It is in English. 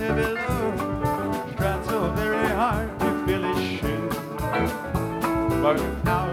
baby love. Tried so very hard to feel his shoe, but now